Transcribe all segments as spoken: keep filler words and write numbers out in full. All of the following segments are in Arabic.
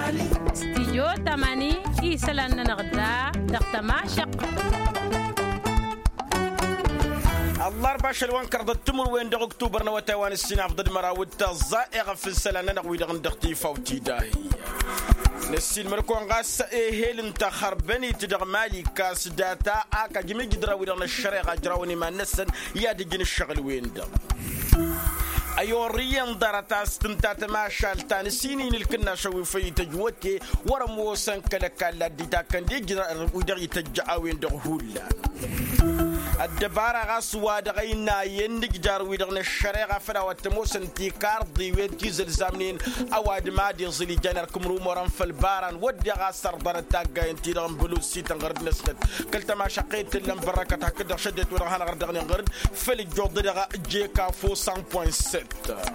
استيجو تماني إيسلان نغدا دقتما شق الله أربعة شلوان كرد التمر وين دق أكتوبر نوتوان السنة أفضل مراود تزائغ في السلانة نقوي دغن دختي فوتي داهي نسيل مركون غاس إيه انت خربني تدغ مالي كاس داتا آكا جميع جدراوي دغن الشريعة جراوني ما نسن يادقين الشغل وين دغ أيوريان دارتا استمتعت ما شالتان سينين الكنا شوي في تجوتي ورمو سنكلك على ديتا كان دي جرا ودغي تجاوين دغهولا الدبارة غاسوا دغينا يندق جاروي دغن الشريعة فلا وتموسن تيكار ضيوين تيزل زامنين أواد مادي زلي جانر كمرو مران فالباران ودي غاسر دارتا قاين تيدغن بلوسي تنغرد نسلت كلت ما شقيت اللي مبركة هكذا شدت ورغانا غرد دغني غرد فلي جود دغا جيكا فو مية فاصلة ستة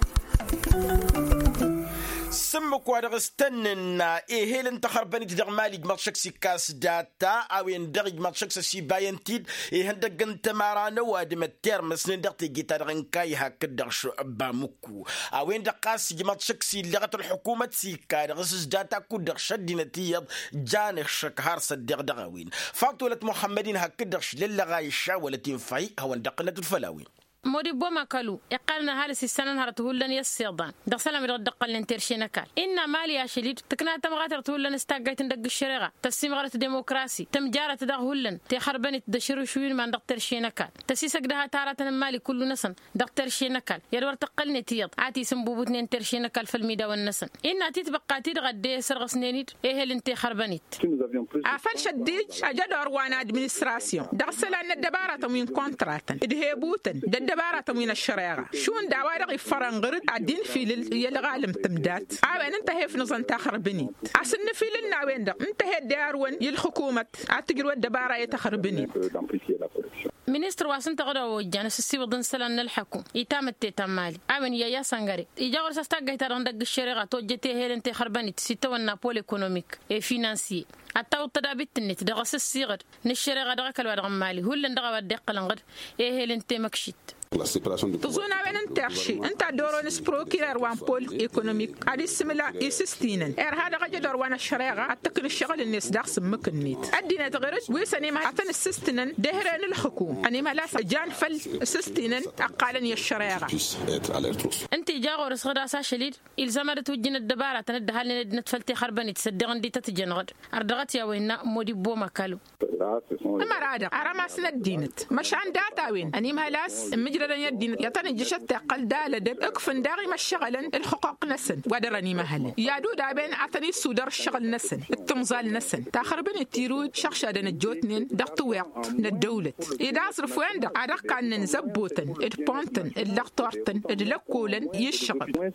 سمك وادغستننا إيه هل انت خرباني تدغ مالي مرشكسي كاس داتا أو يندغج مرشكسي سي باينتيد إيه هندق انت مارانا وادم الترمس ندغتي جيتار كاي هكذا شو بامكو أو يندق قاسي مرشكسي لغة الحكومة سيكا دغسس داتا كودغ شدنا تيض جانخ شك هارس الدغ دغاوين فاطولة محمدين هكذا للغاي الشاولة فاي هو اندقنا الفلاوين مودي بوما كالو يقالنا هالس السنة هرتهولن يسيضان دخسلام يردقل لنترشينا كال إن مالي أشليد تكنا تمغاتر تهولن استاقايت ندق الشريعة تسيم غلط ديمقراسي تمجارة تدغهولن تخربني تدشرو شوين من دقترشينا كال تسيسك دها تارة مالي كل نسن دقترشينا كال يدور تقلني تيض عاتي سنبوبوتنين ترشينا كال في الميدا والنسن إن أتي تبقى تدغد دي سرغسنينيت إيه لنتي خربنيت عفل شديج أجد أروانا أدمنستراسيون دغسلان الدبارة من كونتراتن إدهيبوتن دبارة من الشريعة شون دعوة فرنغرد عدين في يلغالم تمدات عوين انتهي في نظام تاخر بنيت عسن في لنا وين ده انتهي داروين يلحكومة عتقروا الدبارة يتخر بنيت منستر واسن تغرو جانس السيبضن سلان الحكوم يتام التيتام مالي عوين يا يا سانغاري يجاور ساستاقاي تارندق الشريعة توجتي هيرن تخربانيت سيتوان نابول ايكونوميك اي فينانسي التاو تدابيت النت دغس الصيغر نشريعة دغك الوادغ مالي هو اللي ندغوا الدقلنغر ايه هيرن تمكشيت تزونا وين انترشي انت دورون سبروكير وان بول ايكونوميك ادي سملا يسستينن ار هذا غجا دور وانا الشريعه اتكل الشغل الناس داخس مكنيت ادينا تغرد ويسني ما حتى السستنن دهرن الحكومه اني ما لا جان فل سستينن اقالن يا الشريعه انت جاغور صغدا ساشليد الزمر توجين الدباره تندها لنا نتفلتي خربني تصدقن دي تتجنغد اردغت يا وين مودي بوما كالو اما رادا ارما سندينت مش عند داتا وين اني ما لاس مجرد يدين يطن جشت قل دالد اكفن داغي ما شغلا الحقوق نسن ودرني مهل يا دو دابين عطني سودر الشغل نسن التمزال نسن تاخر بن التيرود شخشدن الجوتنين دقت وقت للدولة اذا صرف وين دق عرق كان نزبوتن ادبونتن اللقطورتن ادلكولن يشغل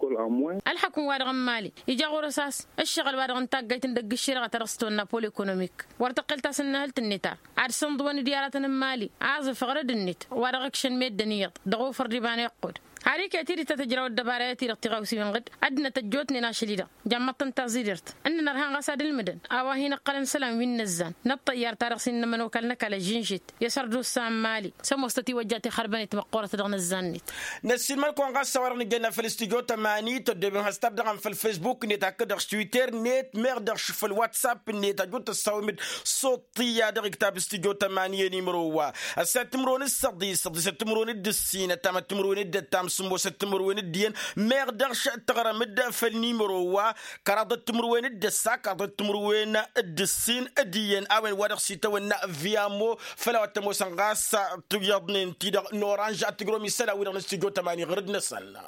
الحكم وادغ مالي يجا غرساس الشغل وادغ تاغيتن دق الشرغه ترستو نابول ايكونوميك ورتقلت سنهلت النتا عرسن ضوان ديارتن مالي عازف غرد النت وادغكشن ميد نيط دغو فردي بان يقود هاري كثير تتجرى الدبارة تير تغوسي من غد أدنى تجوتني ناشليدا جمعت تزيدرت أن نرهان غساد المدن أواهين قلن سلام من نزان نبطيار تارسين من وكلنك على جنجت يسردو السام مالي سموستي وجاتي خرباني مقورة دغن الزانيت نسيل مالكون غاس صورني جينا في الاستوديو تماني تدبين هستبدغن في الفيسبوك نيت هكذا تويتر نيت ميردرش في الواتساب نيت أجوت الصومد صوتية دغ كتاب استوديو تمانية نيمروا الستمرون الصدي صدي ستمرون الدسين تام تمرون الدتام سمو ستمروين الدين ميردرش تغرمد في النيمرو كراد التمروين الدسا كراد التمروين الدسين الدين اوين ودغ سيتونا فيامو فلا تمو سنغاس تيضنين تيدغ نورانج اتغرو مثلا وين الاستوديو تمانية غرد نسالنا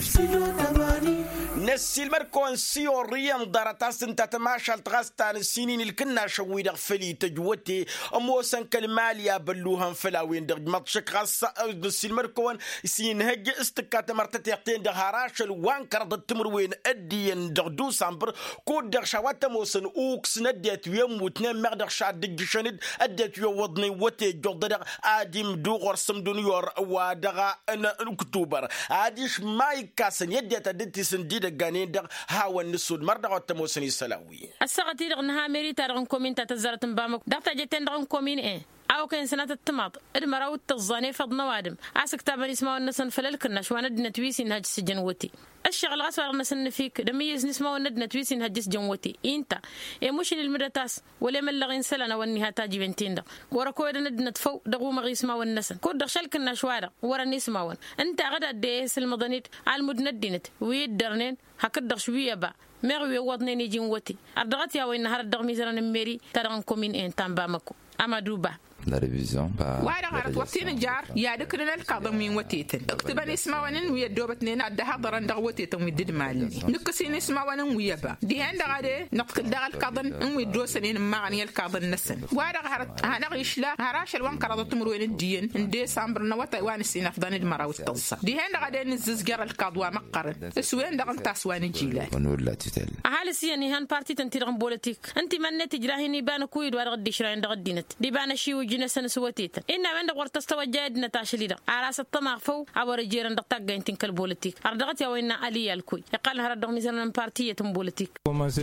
نسي المركون سيوريان دارتاس انت تماشى التغاستان السنين الكنا شوي دغ فلي تجوتي امو سن كلماليا بلوهم فلا وين دغ ماتشك غاس نسي المركون سين هج استكات مرتتيقتين دغ هراش الوان كرد التمروين ادين دغ دو سامبر كود دغ شوات موسن اوكس نديت يوم وتنين مغدغ شاد دغ شند اديت يو وضني وتي جود دغ ادم دو غرسم دنيور ودغ ان اكتوبر اديش ماي كاسن يديت ادتي سنديد غانين دغ هاو النسود مردغ تموسني سلاوي السغتي دغ نها ميري تارغن كومين تتزرت بامك دغ تجتن دغ كومين ايه أو كان سنة التماط المراوت الظاني فض نوادم عسك تابني اسمه النسن فللكنا شو ندنا تويسي نهج السجن وتي الشغل غصر نسن فيك دميز نسمه ندنا تويسي نهج السجن وتي انت يا مش المدتاس ولا من لغين سلنا والنها تاجي بنتين ده ورا كود ندنا تفو دغو مغي اسمه والنسن كود شلكنا شوارع ورا نسمه انت غدا ديس المدنيت على المدندينت ويدرنين هكذا شويه با مغوي وضني جين وتي ادغت يا وين نهار دغ ميزران ميري تران كومين ان تامبامكو امادو با la révision ba وارا غارت وقتين جار يا دكرنا القضم من وتيتن اكتبني اسمه ونن ويا دوبتنين اد حضر اند وتيتن ودد مالني نكسين اسمه ونن ويا با دي عند غادي نقتل دغ القضن ان ويدوسنين معني القضن نسن وارا غارت انا غيشلا هراش الوان قرضت مروين الدين ان ديسمبر نوتا وان سين افضل المراوت تص دي عند غادي نزز جر القضوا مقرن اسوين دغ تاسوان جيله ونولا تتل اهل سيني هان بارتي تنتيرن بوليتيك انت من تجراهني بان كويد وارا غدي شراين دغ دينت دي بان شي جنسن سوتيتا إن عندك ورت استوى جاد نتاشليدا على ستة فو عبر جيران دقتاق جنتين كالبوليتيك أردقت يا وين علي الكوي يقال هرد ميزان بارتية بوليتيك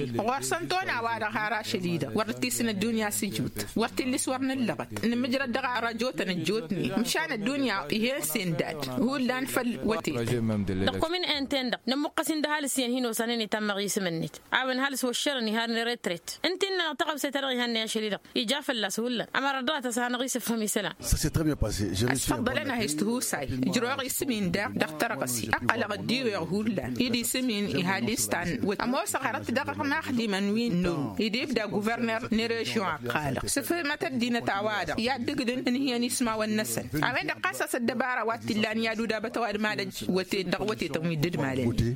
ورسنتونا وارا هرا شديدة ورتي سن الدنيا سجود ورتي اللي سورنا اللغت إن مجرد دقة رجوت نجوتني مشان الدنيا هي سندات هو اللي نفل وتي دقوا من أنتندا نمقسين ده هالسين هنا وسنين تم غيس منت عاون هالس والشرني هارن ريتريت أنت إن تقب سترغي هني شديدة يجاف الله سهولة أما ردات سهنا غيس فهمي سلام. Ça s'est très bien passé. أفضل أنا هيستهو ساي جروع يسمين دا دكتور قصي أقل قديو يهولا يدي سمين يهاليستان وأما وصغرت دقة ما خدي منوين نو يدي بدا غوفرنر نيريشيون قالق سفر ما تدينا تعوادا يادقدن إن هي نسمع والنسل أما إذا قصص الدبارة واتلان يادو دا بتواد مالج وتي دقوتي تميدد مالين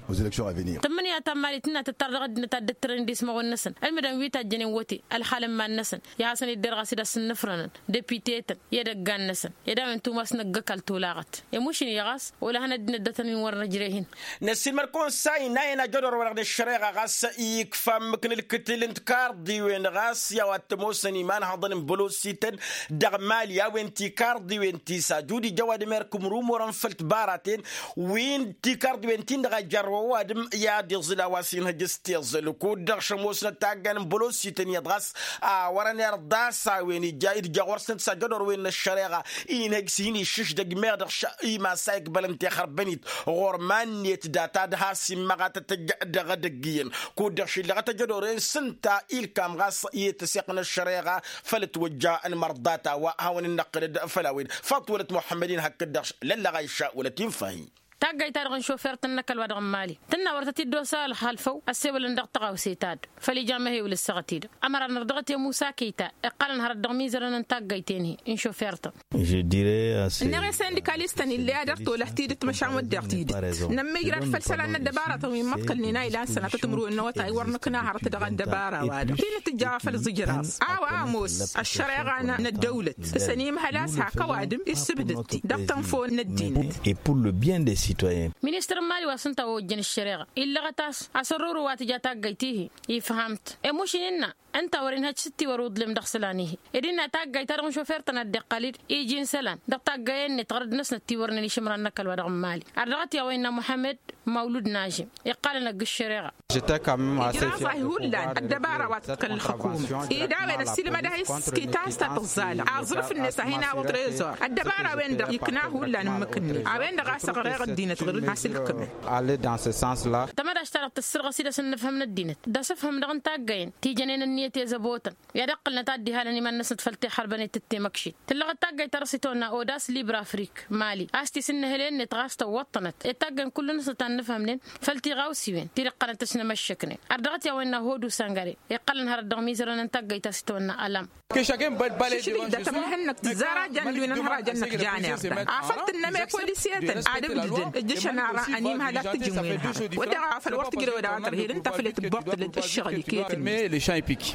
تمني أتمالي تنا تتردد نتدترن دي اسمه والنسل المدن ويتا جنين وتي الحالم ما النسل يا حسن الدرغة سيدا سنفرن دبيتيتن يدا جانسن يدا أنتم أصلا جكال تولاغت يمشي يغاس ولا هندنا دتنين ورا جريهن نسيم مركون ساي ناينا جدر ورا الشريعة غاس يكفى ممكن الكتل انتكار دي وين غاس يا واتموسني ما نحضن بلوسيتن دغمال يا وين تيكار دي وين تيسا جودي جواد ميركم روم ورن فلت باراتين وين تيكار دي وين تين دغ جرو وادم يا دي زلا واسين هجستي زلو كود دغ شموسنا تاغان بلوسيتن يدغاس ا ورا نير داسا وين جاي جاورسن سجدر وين الشريعة إن هكسيني شش دق ميردر شاي ما سايق بلنتي خربنيت غورمان يتداتا دها سمغات تجدغ دقيين كود شي لغا تجدورين سنتا إل كام غاس يتسيقنا الشريعة فلتوجا المرضاتا وهاون النقل فلاوين فطولة محمدين هكدرش للا غايشاء ولا تنفهي تاجي تارغن شوفير تنكل ودغ مالي تنا ورتتي دوسال خلفو السيبل ندق تقاو سيتاد فلي جامه ولا السغتيد امر نردغت يا موسى كيتا قال نهار دغميزرن تاجيتيني ان شوفيرته je dirais assez نغي سندكاليستن اللي ادرت ولا حتيدت مشا ودقتيد نما يراد فلسلان الدباره وي مقلني نايلا سنه تمرو انه تاي ورنكنا هرت دغ الدباره واد كين تجافل الزجراس او اموس الشريعه الدوله سنيم هلاس هكا وادم السبدتي دقتن فون الدين et pour le bien des citoyens. مينستر مالي وسنتا وجن الشريعة إلا غتاس أسرور واتجاتا جيتيه يفهمت إموشيننا أنت ورين هاد ستي ورود لم دخسلانيه إدينا تاجي ترى شوفيرتنا الدقاليد يجين سلان دقتا جاين نتغرد نسنا تيورني شمرنا كل ورق مالي أرغت يا وين محمد مولود ناجم يقال لنا الشريعة j'étais quand même assez fier الدبارة واتكل الحكومة إذا وين السينما ده سكيتاس تبغزالة أعرف الناس هنا وتريزور الدبارة وين ده يكناه ولا نمكني وين ده غاس غير الدين تغرد حاسل كمان aller dans ce sens là تمر اشترط السرقة سيدا سنفهم الدين ده سفهم دغن تاجين تيجنين النية يزبوتن يدقلنا تادي هالني من نسد فلتي حربني تتي مكشي تلغى تاجي ترسيتونا أوداس ليبرا أفريك مالي أستي سن هلين نتغاست وطنت التاجن كل نسد تنفهمنين فلتي غاوسي وين تيرقنا تسنا مشكني أردغت يا وين هودو سانغاري يقلن هرد دغميزرن تاجي ترسيتونا ألم كشكين بالبلد ده تمنهنك تزارع جنبي نهرا جنك جاني عفت النمى بوليسيات عادم جدا الجشنا أنيم هذا تجمعين وده في الوقت كده وده عطر هيل انت فلت بطل الشغل كيت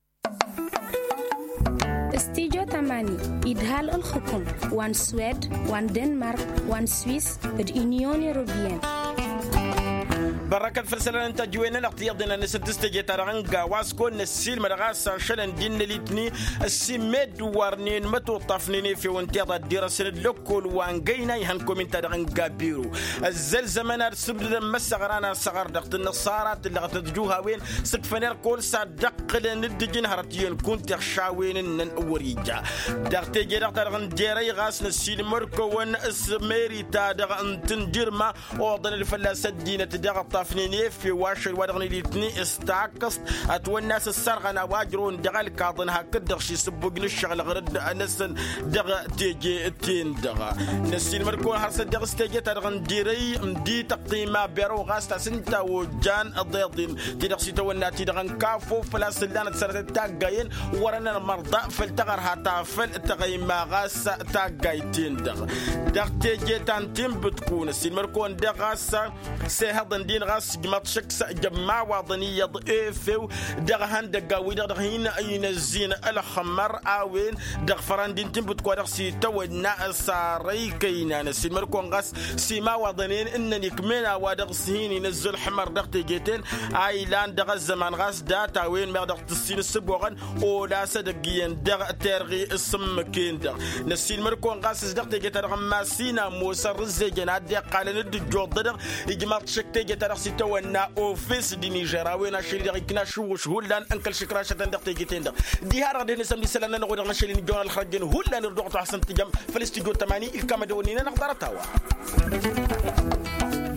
استيجو تماني إدهال الحكم وان سويد وان دنمارك وان سويس اليونيون يوروبيان بركة فرسلنا أنت جوينا الاختيار دينا نسدست جتارعنجا واسكو نسيل مدغاسا شلن دين ليتني السمد وارنين متو طفنيني في وانتيضا الدراسة لوكول وانجينا يهنكم انت دغنجا بيرو الزل زمانا سبد مسغرانا صغر دقت النصارات اللي غتدجوها وين سقفنير كل صدق لندجين هرتيون كنت خشاوين ان وريجا دقت جدق دغن ديري غاس نسيل مركو ون اسميري تا دغن تنجرما وضن الفلاسة دينة دغ طفنيني في واش الودغني ليتني استعكست اتوناس السرغنا واجرون دغل كاظن هكذا شي سبوق الشغل غرد نسن دغ تيجي تين دغ نسيل مركو هرس دغ استيجي تدغن ديري مدي تقيمه بيرو غاستا سنتا وجان الضيضين تدغ سي تونا تدغن كافو فلاس لان تسرت تاغاين ورنا المرضى فلتغر هتا فل تقيمه غاس تاغايتين دغ دغ تيجي تانتين بتكون نسيل مركو دغاس سي هضن دين غاس جمات شكس جماعه وطنيه ضيفو دغ هند قاوي دغ هنا اين الزين الخمر اوين دغ فراندين تنبت كو سي تونا صاري كاينان سي مركون غاس سيما وطنين انني كمينا ودغ سهيني نزل حمر دغ تيجيتين ايلان دغ الزمان غاس داتا وين ما دغ تسين السبوغن ولا صدقين دغ ترغي اسم كين دغ نسيل مركون غاس دغ تيجيت دغ ماسينا موسى رزجنا دي قال ند جود دغ يجمع شكتي جيت دغ سي تونا اوفيس دي نيجيرا وين شي دغ كنا شو شهولان انكل شكراشه دغ تيجيتين دغ دي هار دي نسمي سلنا نغود دغ شي جون الخرجين هولا نردو حسن تجم فلسطين ثمانية كما دونينا نقدر تاوا